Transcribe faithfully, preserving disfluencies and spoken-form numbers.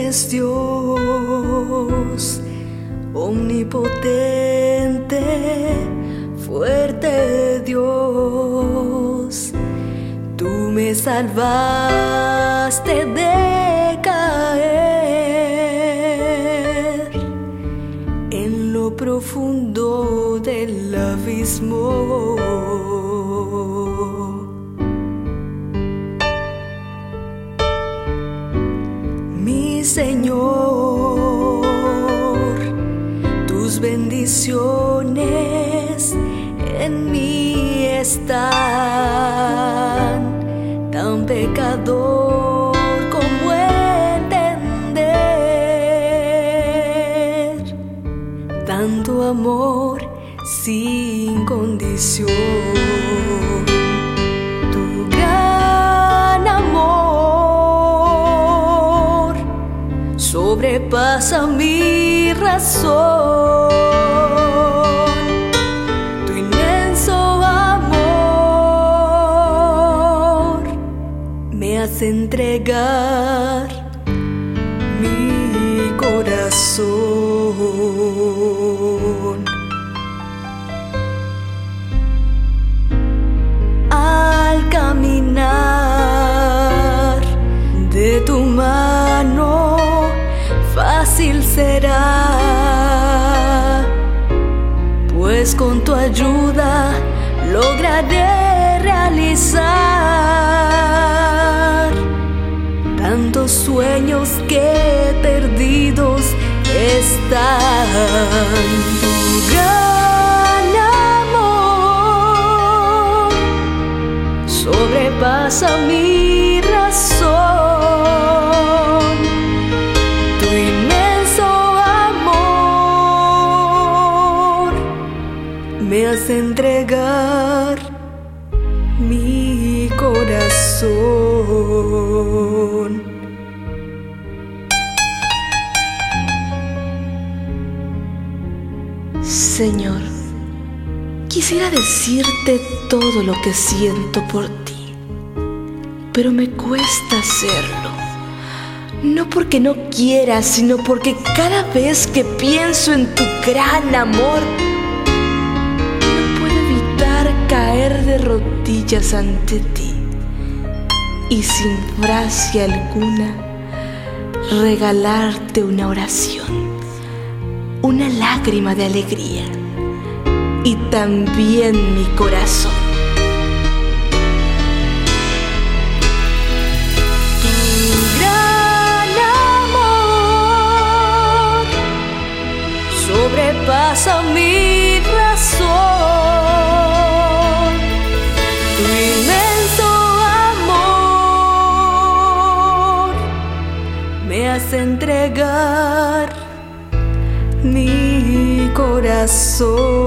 eres Dios, omnipotente, fuerte Dios. Tú me salvaste de caer en lo profundo del abismo. Mi Señor, tus bendiciones en mí están, tan pecador como entender tanto amor sin condición. Tu gran amor sobrepasa mi razón. Tu inmenso amor me hace entregar mi corazón. Al caminar de tu mano fácil será, pues con tu ayuda lograré realizar tantos sueños que perdidos están. Tu gran amor sobrepasa mi razón. Tu inmenso amor me hace entregar mi corazón. Señor, quisiera decirte todo lo que siento por ti, pero me cuesta hacerlo. No porque no quiera, sino porque cada vez que pienso en tu gran amor, no puedo evitar caer de rodillas ante ti y sin frase alguna regalarte una oración, una lágrima de alegría y también mi corazón. Tu gran amor sobrepasa mi razón. Tu inmenso amor me hace entregar mi corazón.